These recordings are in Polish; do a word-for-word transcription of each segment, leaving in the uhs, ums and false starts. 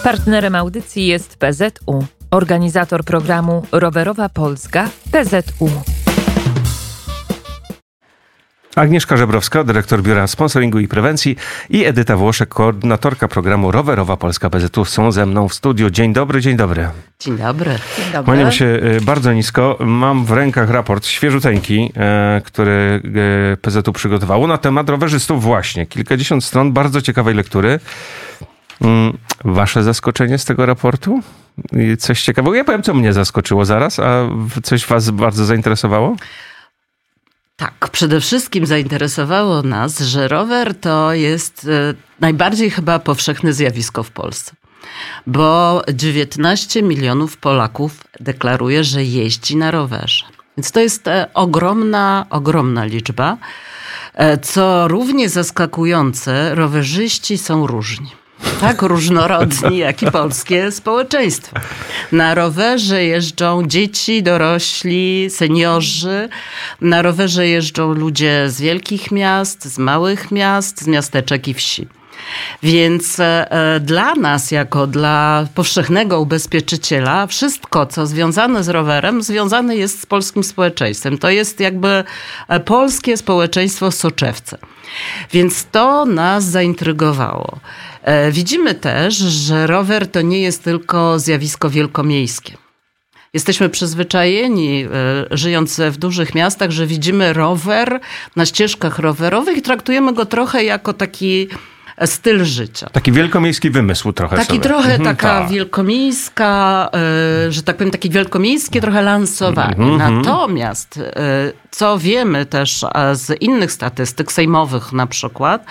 Partnerem audycji jest P Z U, organizator programu Rowerowa Polska P Z U. Agnieszka Żebrowska, dyrektor Biura Sponsoringu i Prewencji, i Edyta Włoszek, koordynatorka programu Rowerowa Polska P Z U są ze mną w studiu. Dzień dobry, dzień dobry. Dzień dobry. Dzień dobry. Kłaniam się bardzo nisko. Mam w rękach raport świeżuteńki, który P Z U przygotowało na temat rowerzystów właśnie. Kilkadziesiąt stron bardzo ciekawej lektury. Wasze zaskoczenie z tego raportu? Coś ciekawego? Ja powiem, co mnie zaskoczyło zaraz, a coś was bardzo zainteresowało? Tak, przede wszystkim zainteresowało nas, że rower to jest najbardziej chyba powszechne zjawisko w Polsce. Bo dziewiętnaście milionów Polaków deklaruje, że jeździ na rowerze. Więc to jest ogromna, ogromna liczba. Co równie zaskakujące, rowerzyści są różni. Tak różnorodni, jak i polskie społeczeństwo. Na rowerze jeżdżą dzieci, dorośli, seniorzy. Na rowerze jeżdżą ludzie z wielkich miast, z małych miast, z miasteczek i wsi. Więc e, dla nas, jako dla powszechnego ubezpieczyciela, wszystko, co związane z rowerem, związane jest z polskim społeczeństwem. To jest jakby polskie społeczeństwo soczewce. Więc to nas zaintrygowało. E, widzimy też, że rower to nie jest tylko zjawisko wielkomiejskie. Jesteśmy przyzwyczajeni, e, żyjąc w dużych miastach, że widzimy rower na ścieżkach rowerowych i traktujemy go trochę jako taki styl życia. Taki wielkomiejski wymysł trochę Taki sobie. trochę Mhm, taka ta. wielkomiejska, y, że tak powiem, takie wielkomiejskie trochę lansowanie. Mhm. Natomiast, y, co wiemy też z innych statystyk sejmowych na przykład,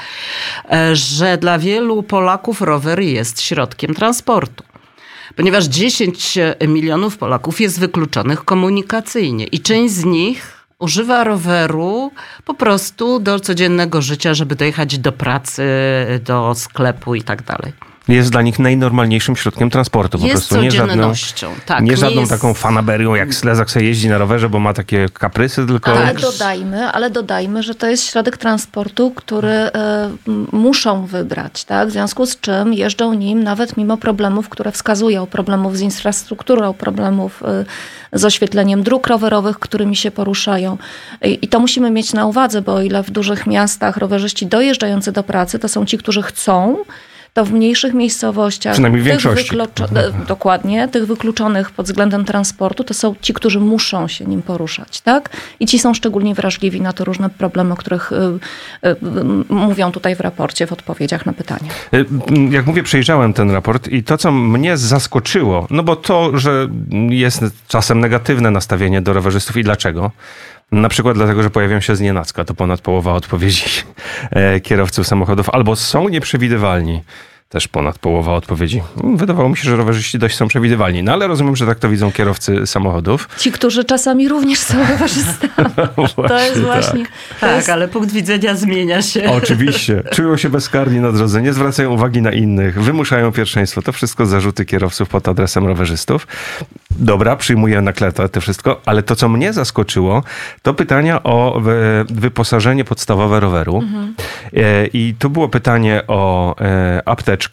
y, że dla wielu Polaków rower jest środkiem transportu. Ponieważ dziesięć milionów Polaków jest wykluczonych komunikacyjnie i część z nich używa roweru po prostu do codziennego życia, żeby dojechać do pracy, do sklepu i tak dalej. Jest dla nich najnormalniejszym środkiem transportu. Po jest prostu. Nie żadną, tak, nie nie żadną jest... taką fanaberią, jak Slezak sobie jeździ na rowerze, bo ma takie kaprysy, tylko... Ale dodajmy, ale dodajmy, że to jest środek transportu, który y, muszą wybrać, tak? W związku z czym jeżdżą nim nawet mimo problemów, które wskazują, problemów z infrastrukturą, problemów y, z oświetleniem dróg rowerowych, którymi się poruszają. I, I to musimy mieć na uwadze, bo o ile w dużych miastach rowerzyści dojeżdżający do pracy to są ci, którzy chcą, to w mniejszych miejscowościach, przynajmniej w tych większości. wykluczo- dokładnie, tych wykluczonych pod względem transportu, to są ci, którzy muszą się nim poruszać, tak? I ci są szczególnie wrażliwi na te różne problemy, o których y, y, y, mówią tutaj w raporcie, w odpowiedziach na pytania. Jak mówię, przejrzałem ten raport i to, co mnie zaskoczyło, no bo to, że jest czasem negatywne nastawienie do rowerzystów i dlaczego? Na przykład dlatego, że pojawią się znienacka. To ponad połowa odpowiedzi kierowców samochodów. Albo są nieprzewidywalni. Też ponad połowa odpowiedzi. Wydawało mi się, że rowerzyści dość są przewidywalni. No ale rozumiem, że tak to widzą kierowcy samochodów. Ci, którzy czasami również są rowerzystami. To jest właśnie... Tak, tak jest... ale punkt widzenia zmienia się. Oczywiście. Czują się bezkarni na drodze, nie zwracają uwagi na innych, wymuszają pierwszeństwo. To wszystko zarzuty kierowców pod adresem rowerzystów. Dobra, przyjmuję na klatę to wszystko, ale to, co mnie zaskoczyło, to pytania o wyposażenie podstawowe roweru. Mhm. I tu było pytanie o apteczkę,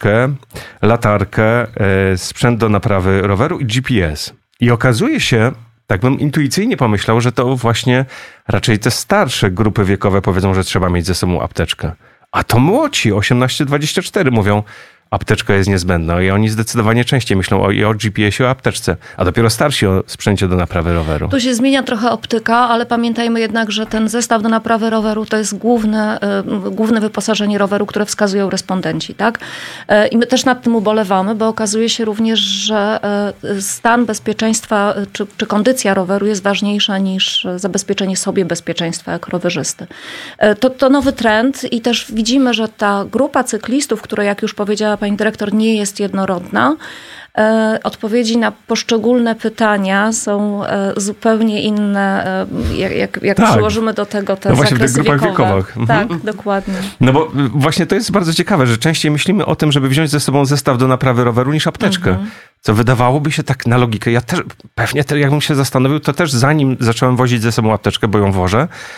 latarkę, sprzęt do naprawy roweru i G P S. I okazuje się, tak bym intuicyjnie pomyślał, że to właśnie raczej te starsze grupy wiekowe powiedzą, że trzeba mieć ze sobą apteczkę. A to młodsi, osiemnaście dwadzieścia cztery, mówią, apteczka jest niezbędna i oni zdecydowanie częściej myślą o, i o G P S-ie, o apteczce, a dopiero starsi o sprzęcie do naprawy roweru. Tu się zmienia trochę optyka, ale pamiętajmy jednak, że ten zestaw do naprawy roweru to jest główne, y, główne wyposażenie roweru, które wskazują respondenci, tak? Y, I my też nad tym ubolewamy, bo okazuje się również, że y, stan bezpieczeństwa y, czy, czy kondycja roweru jest ważniejsza niż zabezpieczenie sobie bezpieczeństwa jako rowerzysty. Y, to, to nowy trend i też widzimy, że ta grupa cyklistów, która, jak już powiedziała pani dyrektor, nie jest jednorodna. Odpowiedzi na poszczególne pytania są zupełnie inne, jak, jak, jak tak. przyłożymy do tego te no właśnie zakresy w tych grupach wiekowe. wiekowych. Tak, mhm. dokładnie. No bo właśnie to jest bardzo ciekawe, że częściej myślimy o tym, żeby wziąć ze sobą zestaw do naprawy roweru niż apteczkę. Mhm. Co wydawałoby się tak na logikę. Ja też, pewnie jakbym się zastanowił, to też zanim zacząłem wozić ze sobą apteczkę, bo ją wożę,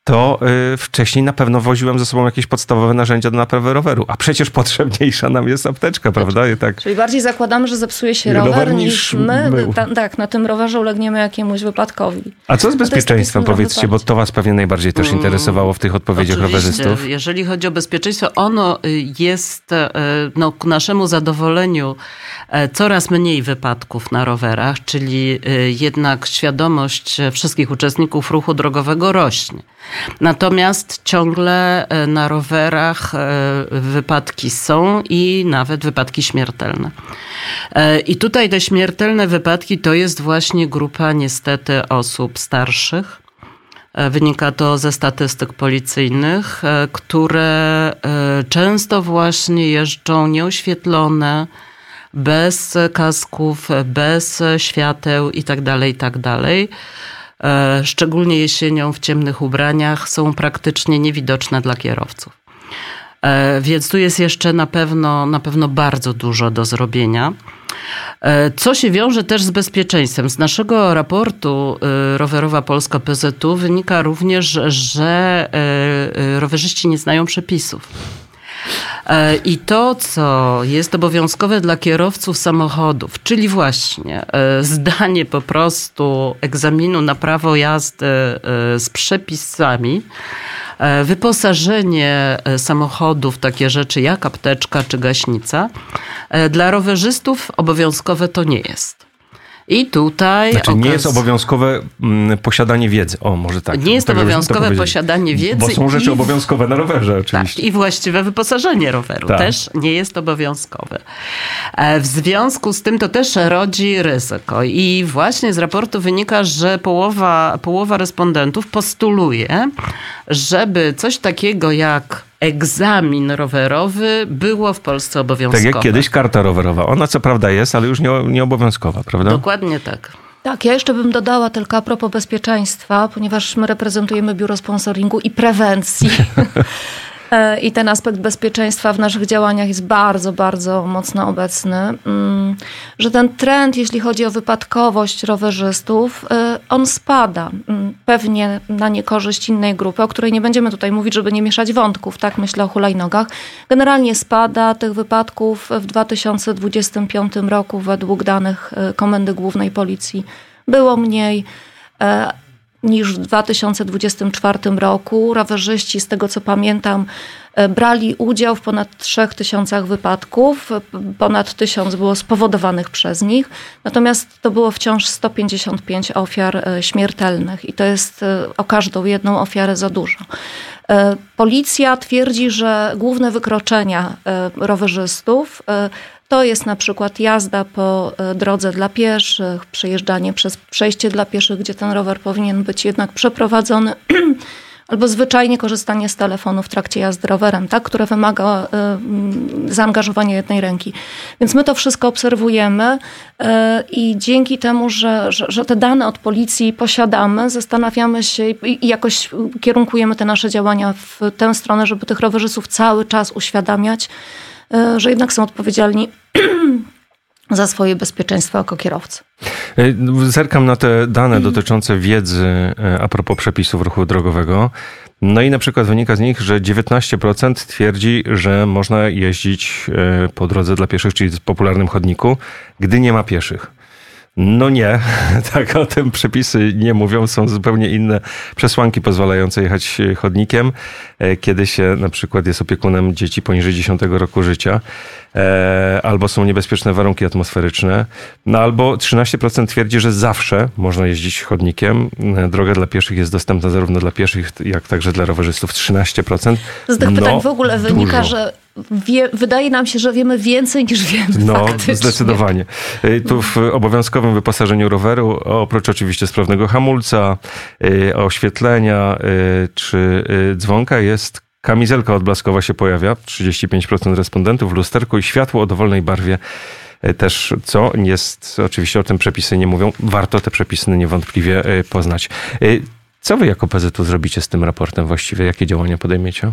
to y, wcześniej na pewno woziłem ze sobą jakieś podstawowe narzędzia do naprawy roweru. A przecież potrzebniejsza nam jest apteczka, prawda? I tak... Czyli bardziej zakładamy, że zepsuje się rower, rower niż my ta, tak, na tym rowerze ulegniemy jakiemuś wypadkowi. A co z bezpieczeństwem, powiedzcie, bo to was pewnie najbardziej też interesowało w tych odpowiedziach Oczywiście. rowerzystów. Jeżeli chodzi o bezpieczeństwo, ono jest no, ku naszemu zadowoleniu coraz mniej wypadków na rowerach, czyli jednak świadomość wszystkich uczestników ruchu drogowego rośnie. Natomiast ciągle na rowerach wypadki są i nawet wypadki śmiertelne. I tutaj te śmiertelne wypadki to jest właśnie grupa niestety osób starszych. Wynika to ze statystyk policyjnych, które często właśnie jeżdżą nieoświetlone, bez kasków, bez świateł itd., itd. Szczególnie jesienią w ciemnych ubraniach są praktycznie niewidoczne dla kierowców. Więc tu jest jeszcze na pewno, na pewno bardzo dużo do zrobienia. Co się wiąże też z bezpieczeństwem. Z naszego raportu Rowerowa Polska P Z U wynika również, że rowerzyści nie znają przepisów. I to, co jest obowiązkowe dla kierowców samochodów, czyli właśnie zdanie po prostu egzaminu na prawo jazdy z przepisami, wyposażenie samochodów w takie rzeczy jak apteczka czy gaśnica, dla rowerzystów obowiązkowe to nie jest. I tutaj... Znaczy okaz... nie jest obowiązkowe mm, posiadanie wiedzy. O, może tak. Nie jest tak obowiązkowe posiadanie wiedzy. Bo są rzeczy i... obowiązkowe na rowerze oczywiście. Tak, i właściwe wyposażenie roweru tak. też nie jest obowiązkowe. W związku z tym to też rodzi ryzyko. I właśnie z raportu wynika, że połowa, połowa respondentów postuluje, żeby coś takiego jak egzamin rowerowy było w Polsce obowiązkowe. Tak jak kiedyś karta rowerowa. Ona co prawda jest, ale już nie, nie obowiązkowa, prawda? Dokładnie tak. Tak, ja jeszcze bym dodała tylko a propos bezpieczeństwa, ponieważ my reprezentujemy biuro sponsoringu i prewencji. I ten aspekt bezpieczeństwa w naszych działaniach jest bardzo, bardzo mocno obecny. Że ten trend, jeśli chodzi o wypadkowość rowerzystów, on spada. Pewnie na niekorzyść innej grupy, o której nie będziemy tutaj mówić, żeby nie mieszać wątków. Tak, myślę o hulajnogach. Generalnie spada tych wypadków w dwa tysiące dwudziestym piątym roku według danych Komendy Głównej Policji było mniej niż w dwa tysiące dwudziestym czwartym roku. Rowerzyści, z tego co pamiętam, brali udział w ponad trzech tysiącach wypadków. Ponad tysiąc było spowodowanych przez nich. Natomiast to było wciąż sto pięćdziesiąt pięć ofiar śmiertelnych i to jest o każdą jedną ofiarę za dużo. Policja twierdzi, że główne wykroczenia rowerzystów to jest na przykład jazda po drodze dla pieszych, przejeżdżanie przez przejście dla pieszych, gdzie ten rower powinien być jednak przeprowadzony, albo zwyczajnie korzystanie z telefonu w trakcie jazdy rowerem, tak, które wymaga y, zaangażowania jednej ręki. Więc my to wszystko obserwujemy y, i dzięki temu, że, że, że te dane od policji posiadamy, zastanawiamy się i, i jakoś kierunkujemy te nasze działania w tę stronę, żeby tych rowerzystów cały czas uświadamiać, y, że jednak są odpowiedzialni za swoje bezpieczeństwo jako kierowcy. Zerkam na te dane dotyczące wiedzy a propos przepisów ruchu drogowego. No i na przykład wynika z nich, że dziewiętnaście procent twierdzi, że można jeździć po drodze dla pieszych, czyli w popularnym chodniku, gdy nie ma pieszych. No nie, tak o tym przepisy nie mówią. Są zupełnie inne przesłanki pozwalające jechać chodnikiem, kiedy się na przykład jest opiekunem dzieci poniżej dziesiątego roku życia, albo są niebezpieczne warunki atmosferyczne, no albo trzynaście procent twierdzi, że zawsze można jeździć chodnikiem. Droga dla pieszych jest dostępna zarówno dla pieszych, jak także dla rowerzystów. trzynaście procent. Z tych no, pytań w ogóle wynika, dużo. że Wie, wydaje nam się, że wiemy więcej niż wiemy. No, faktycznie. Zdecydowanie. Tu w obowiązkowym wyposażeniu roweru, oprócz oczywiście sprawnego hamulca, oświetlenia czy dzwonka, jest kamizelka odblaskowa się pojawia. trzydzieści pięć procent respondentów, lusterku i światło o dowolnej barwie też, co jest, oczywiście o tym przepisy nie mówią. Warto te przepisy niewątpliwie poznać. Co wy jako P Z U zrobicie z tym raportem właściwie? Jakie działania podejmiecie?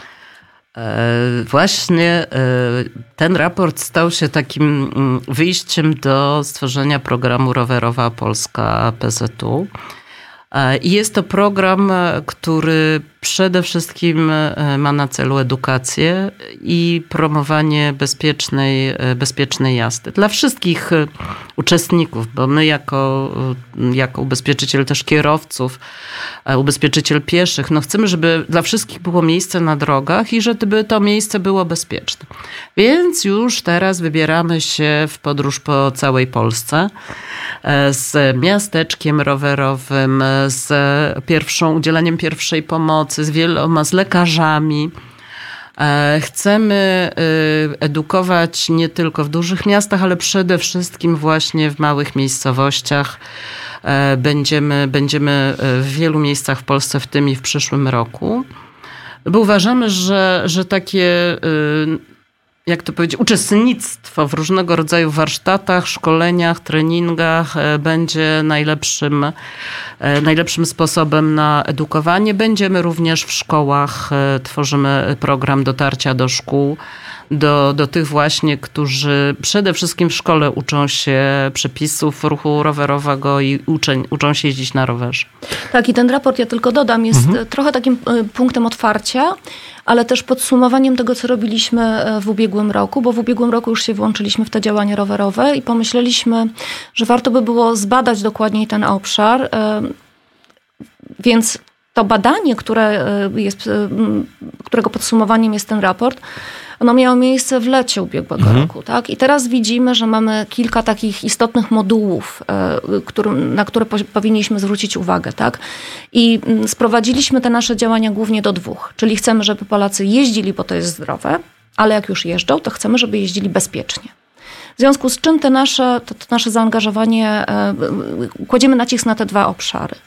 Właśnie ten raport stał się takim wyjściem do stworzenia programu Rowerowa Polska P Z U. I jest to program, który przede wszystkim ma na celu edukację i promowanie bezpiecznej, bezpiecznej jazdy. Dla wszystkich uczestników, bo my jako, jako ubezpieczyciel też kierowców, ubezpieczyciel pieszych, no chcemy, żeby dla wszystkich było miejsce na drogach i żeby to miejsce było bezpieczne. Więc już teraz wybieramy się w podróż po całej Polsce z miasteczkiem rowerowym, z pierwszą, udzieleniem pierwszej pomocy, z wieloma, z lekarzami. Chcemy edukować nie tylko w dużych miastach, ale przede wszystkim właśnie w małych miejscowościach. Będziemy, będziemy w wielu miejscach w Polsce w tym i w przyszłym roku. Bo uważamy, że, że takie, jak to powiedzieć, uczestnictwo w różnego rodzaju warsztatach, szkoleniach, treningach będzie najlepszym, najlepszym sposobem na edukowanie. Będziemy również w szkołach, tworzymy program dotarcia do szkół, do, do tych właśnie, którzy przede wszystkim w szkole uczą się przepisów ruchu rowerowego i uczeń, uczą się jeździć na rowerze. Tak, i ten raport, ja tylko dodam, jest mhm. trochę takim punktem otwarcia, ale też podsumowaniem tego, co robiliśmy w ubiegłym roku, bo w ubiegłym roku już się włączyliśmy w te działania rowerowe i pomyśleliśmy, że warto by było zbadać dokładniej ten obszar, więc to badanie, które jest, którego podsumowaniem jest ten raport, ono miało miejsce w lecie ubiegłego mhm. roku. Tak? I teraz widzimy, że mamy kilka takich istotnych modułów, którym, na które po, powinniśmy zwrócić uwagę. Tak? I sprowadziliśmy te nasze działania głównie do dwóch. Czyli chcemy, żeby Polacy jeździli, bo to jest zdrowe, ale jak już jeżdżą, to chcemy, żeby jeździli bezpiecznie. W związku z czym te nasze, to, to nasze zaangażowanie, kładziemy nacisk na te dwa obszary.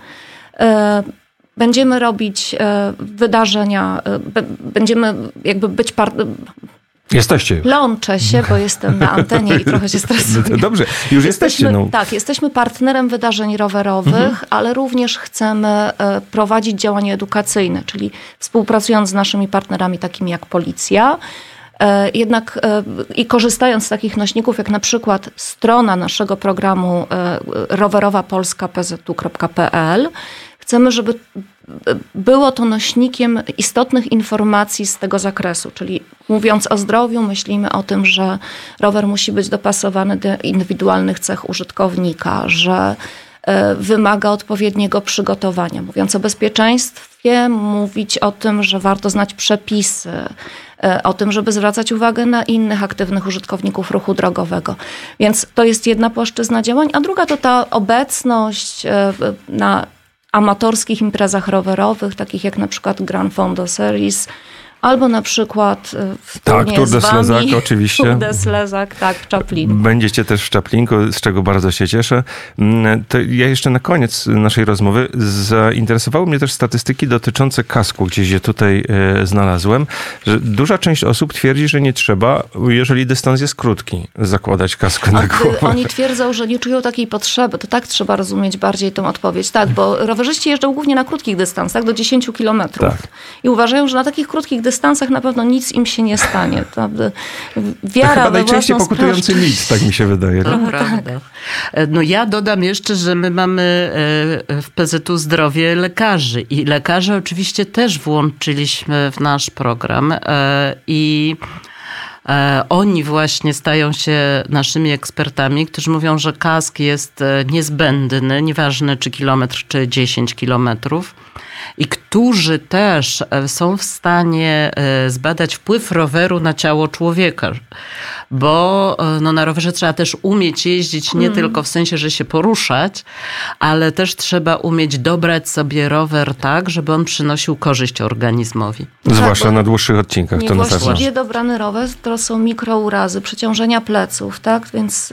Będziemy robić wydarzenia, będziemy jakby być par... Jesteście. Plączę się, bo jestem na antenie i trochę się stresuję. Dobrze, już jesteście. Jesteśmy, no. Tak, jesteśmy partnerem wydarzeń rowerowych, mhm. ale również chcemy prowadzić działania edukacyjne, czyli współpracując z naszymi partnerami takimi jak Policja, jednak i korzystając z takich nośników, jak na przykład strona naszego programu rowerowa polska p z u kropka p l, chcemy, żeby było to nośnikiem istotnych informacji z tego zakresu, czyli mówiąc o zdrowiu, myślimy o tym, że rower musi być dopasowany do indywidualnych cech użytkownika, że wymaga odpowiedniego przygotowania. Mówiąc o bezpieczeństwie, mówić o tym, że warto znać przepisy, o tym, żeby zwracać uwagę na innych aktywnych użytkowników ruchu drogowego. Więc to jest jedna płaszczyzna działań, a druga to ta obecność na amatorskich imprezach rowerowych, takich jak na przykład Gran Fondo Series, albo na przykład tak, Tour de Slezak, oczywiście. Tour de Slezak, tak, w Czaplinku. Będziecie też w Czaplinku, z czego bardzo się cieszę. To ja jeszcze na koniec naszej rozmowy zainteresowały mnie też statystyki dotyczące kasku, gdzieś je tutaj e, znalazłem, że duża część osób twierdzi, że nie trzeba, jeżeli dystans jest krótki, zakładać kasku na głowę. Oni twierdzą, że nie czują takiej potrzeby. To tak trzeba rozumieć bardziej tą odpowiedź. Tak, bo rowerzyści jeżdżą głównie na krótkich dystansach, do dziesięciu kilometrów. Tak. I uważają, że na takich krótkich dystansach na pewno nic im się nie stanie. To wiara to chyba we najczęściej własną pokutujący mit, tak mi się wydaje. To tak? prawda. No ja dodam jeszcze, że my mamy w P Z U Zdrowie lekarzy i lekarze oczywiście też włączyliśmy w nasz program i oni właśnie stają się naszymi ekspertami, którzy mówią, że kask jest niezbędny, nieważne czy kilometr, czy dziesięć kilometrów. I którzy też są w stanie zbadać wpływ roweru na ciało człowieka. Bo no, na rowerze trzeba też umieć jeździć nie mm. tylko w sensie, że się poruszać, ale też trzeba umieć dobrać sobie rower tak, żeby on przynosił korzyść organizmowi. Zwłaszcza tak, na dłuższych odcinkach. To niewłaściwie dobrany rower to są mikrourazy, przeciążenia pleców, tak? Więc...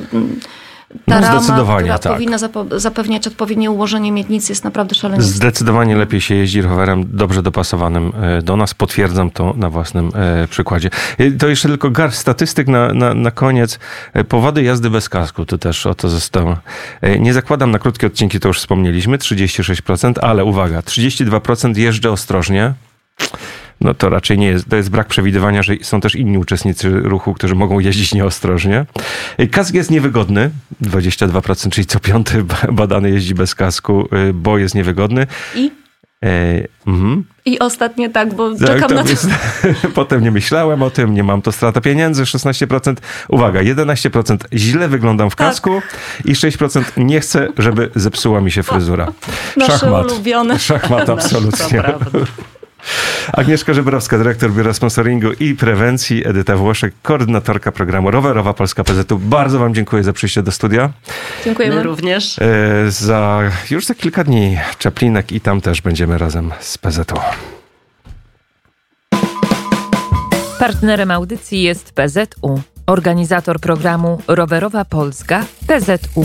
Ta no, rama, która tak. powinna zapewniać odpowiednie ułożenie miednicy, jest naprawdę szalenie. Zdecydowanie lepiej się jeździ rowerem dobrze dopasowanym do nas. Potwierdzam to na własnym przykładzie. To jeszcze tylko garść statystyk na, na, na koniec. Powody jazdy bez kasku, to też o to zostało. Nie zakładam na krótkie odcinki, to już wspomnieliśmy, trzydzieści sześć procent, ale uwaga, trzydzieści dwa procent jeżdżę ostrożnie. no to raczej nie jest. To jest brak przewidywania, że są też inni uczestnicy ruchu, którzy mogą jeździć nieostrożnie. Kask jest niewygodny. dwadzieścia dwa procent, czyli co piąty badany jeździ bez kasku, bo jest niewygodny. I? E, mhm. I ostatnie tak, bo tak, czekam na to. Jest, potem nie myślałem o tym, nie mam, to strata pieniędzy, szesnaście procent. Uwaga, jedenaście procent źle wyglądam w kasku tak. i sześć procent nie chcę, żeby zepsuła mi się fryzura. Nasze Szachmat. ulubione. Szachmat, absolutnie. Agnieszka Żebrowska, dyrektor Biura Sponsoringu i Prewencji, Edyta Włoszek, koordynatorka programu Rowerowa Polska P Z U. Bardzo wam dziękuję za przyjście do studia. Dziękujemy. My również. E, za już za kilka dni Czaplinek i tam też będziemy razem z P Z U. Partnerem audycji jest P Z U. Organizator programu Rowerowa Polska P Z U.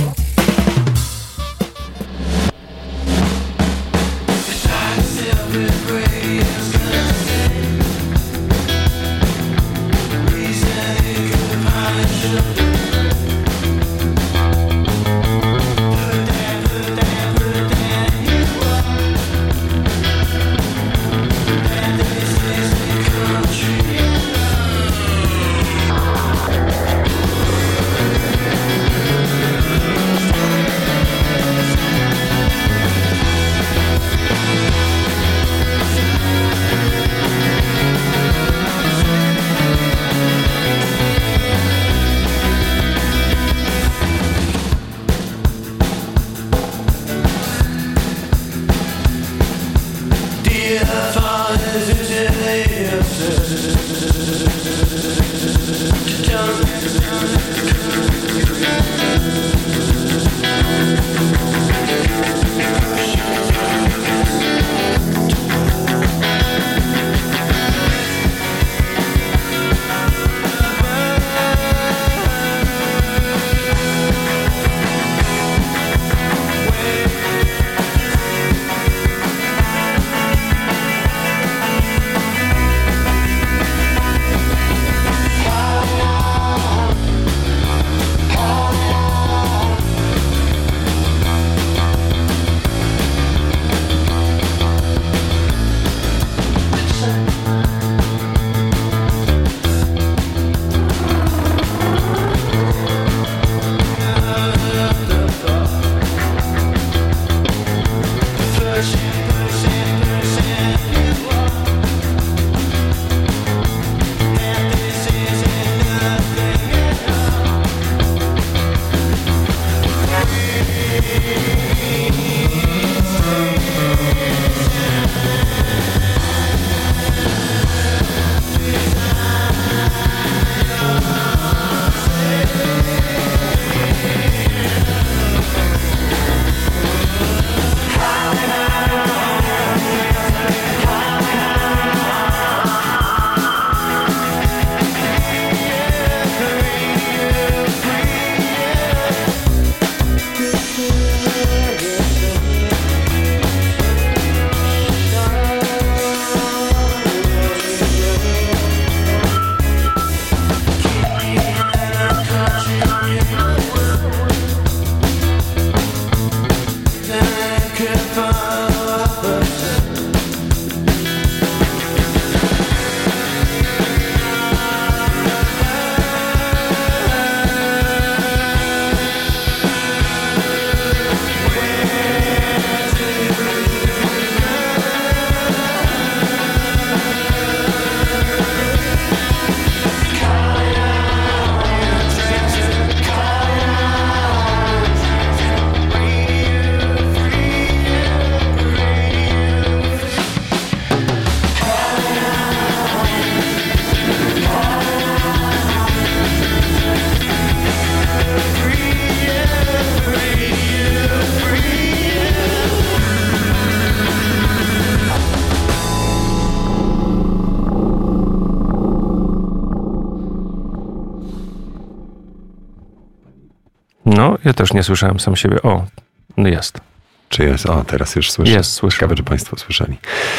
No, ja też nie słyszałem sam siebie. O, no jest. Czy jest? O, teraz już słyszę. Jest, słyszę. Ciekawe, czy państwo słyszeli.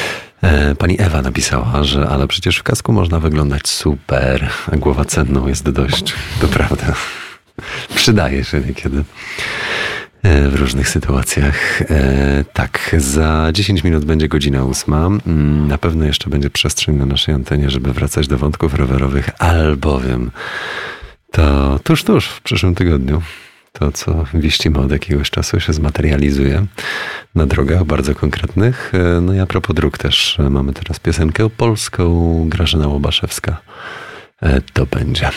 E, pani Ewa napisała, że ale przecież w kasku można wyglądać super, a głowa cenną jest dość. To prawda. Przydaje się niekiedy. E, w różnych sytuacjach. Tak, za dziesięć minut będzie godzina ósma. Na pewno jeszcze będzie przestrzeń na naszej antenie, żeby wracać do wątków rowerowych, albowiem to tuż, tuż w przyszłym tygodniu to, co wieścimy od jakiegoś czasu, się zmaterializuje na drogach bardzo konkretnych. No i a propos dróg też mamy teraz piosenkę polską. Grażyna Łobaszewska. To będzie.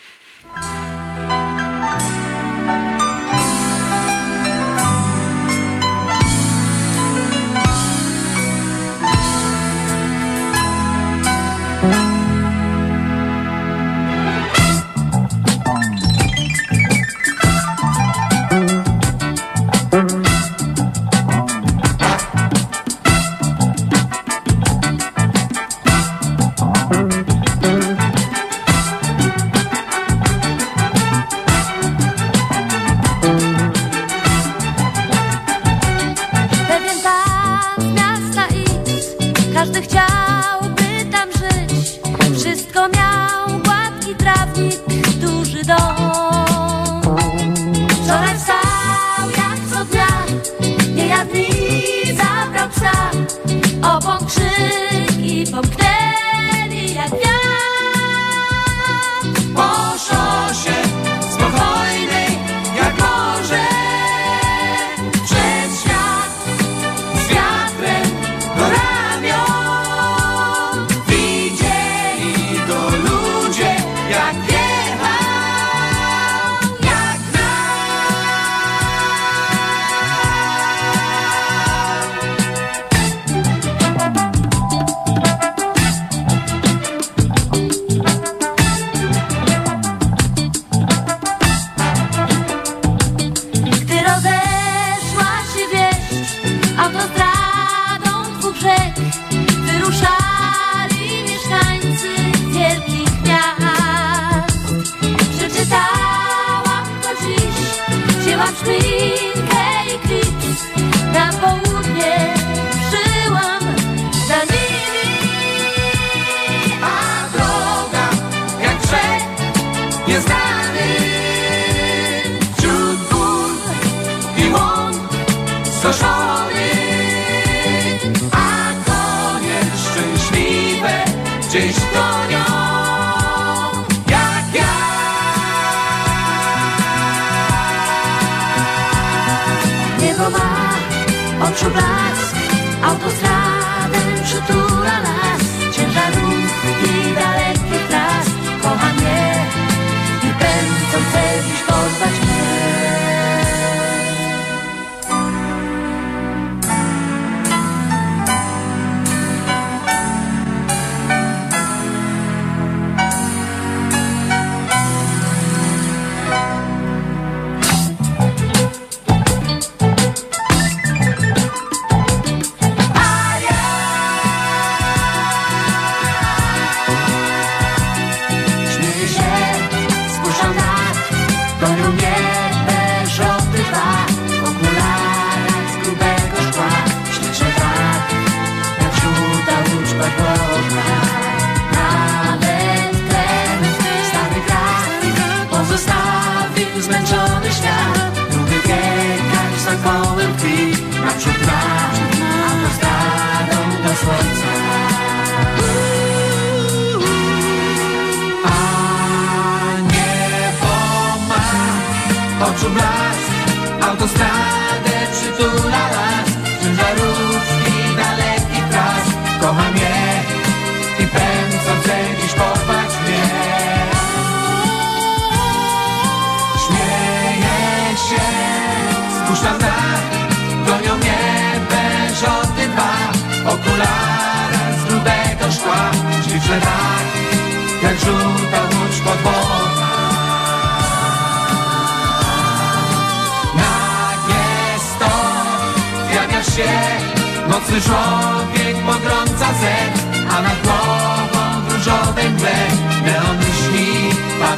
Nocny człowiek pogrąca sen, a nad głową w różowej mgle neon myśli,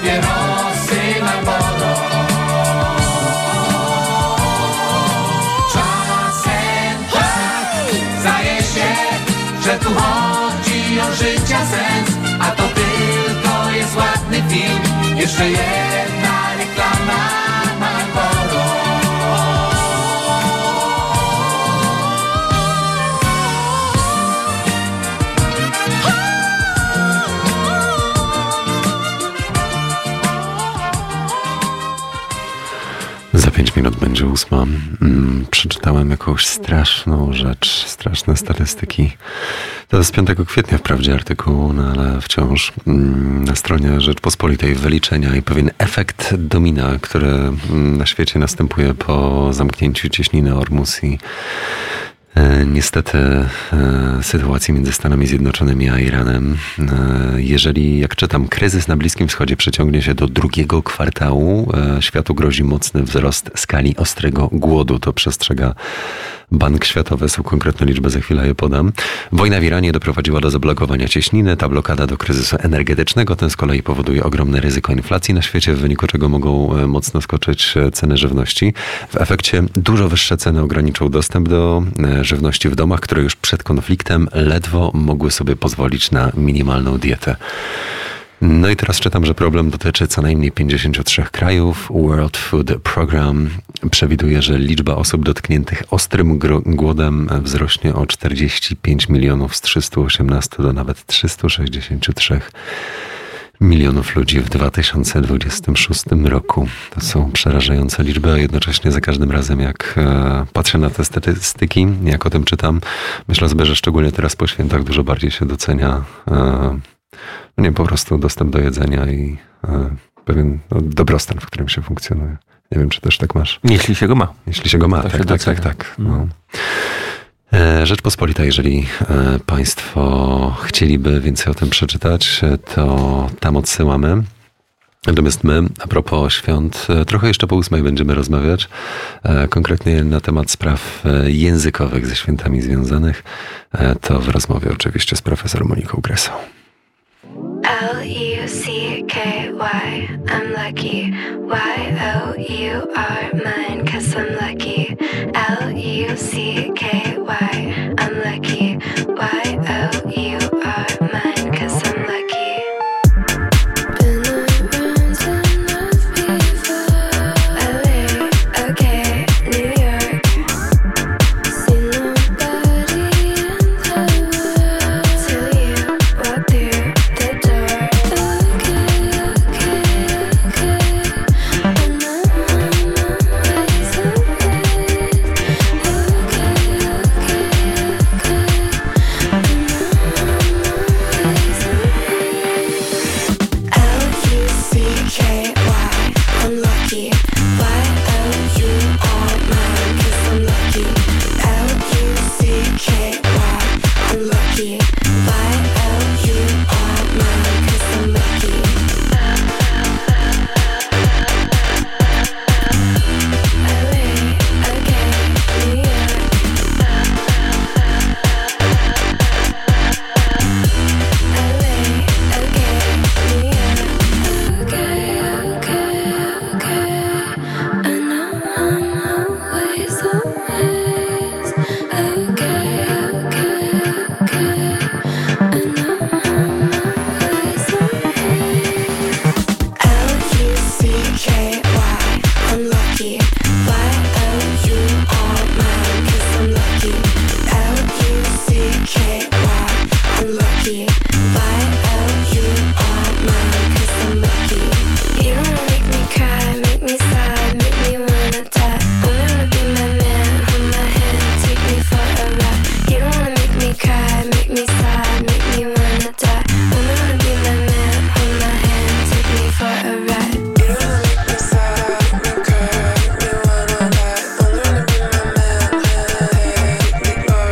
papierosy Marlboro. Czasem tak zdaje się, że tu chodzi o życia sens, a to tylko jest ładny film. Jeszcze jedna reklama Marlboro. minut będzie ósma. Mm, przeczytałem jakąś straszną rzecz, straszne statystyki. To jest z piątego kwietnia wprawdzie artykuł, no ale wciąż mm, na stronie Rzeczpospolitej wyliczenia i pewien efekt domina, który mm, na świecie następuje po zamknięciu cieśniny Ormus i E, niestety e, sytuacji między Stanami Zjednoczonymi a Iranem. E, jeżeli, jak czytam, kryzys na Bliskim Wschodzie przeciągnie się do drugiego kwartału, e, światu grozi mocny wzrost skali ostrego głodu. To przestrzega Bank Światowy, są konkretne liczby, za chwilę je podam. Wojna w Iranie doprowadziła do zablokowania cieśniny, ta blokada do kryzysu energetycznego, ten z kolei powoduje ogromne ryzyko inflacji na świecie, w wyniku czego mogą mocno skoczyć ceny żywności. W efekcie dużo wyższe ceny ograniczą dostęp do żywności w domach, które już przed konfliktem ledwo mogły sobie pozwolić na minimalną dietę. No i teraz czytam, że problem dotyczy co najmniej pięćdziesięciu trzech krajów. World Food Program przewiduje, że liczba osób dotkniętych ostrym głodem wzrośnie o czterdzieści pięć milionów z trzystu osiemnastu do nawet trzystu sześćdziesięciu trzech milionów ludzi w dwa tysiące dwudziestym szóstym roku. To są przerażające liczby, a jednocześnie za każdym razem, jak e, patrzę na te statystyki, jak o tym czytam, myślę sobie, że szczególnie teraz po świętach dużo bardziej się docenia e, nie wiem, po prostu dostęp do jedzenia i e, pewien no, dobrostan, w którym się funkcjonuje. Nie wiem, czy też tak masz. Jeśli się go ma. Jeśli się go ma, tak, się tak, docenia. tak, tak. No. E, Rzeczpospolita, jeżeli e, Państwo chcieliby więcej o tym przeczytać, to tam odsyłamy. Natomiast my, a propos świąt, trochę jeszcze po ósmej będziemy rozmawiać, e, konkretnie na temat spraw językowych ze świętami związanych. E, to w rozmowie oczywiście z profesor Moniką Gresą. L U C K Y, I'm lucky. Y O U R, mine, cause I'm lucky. L U C K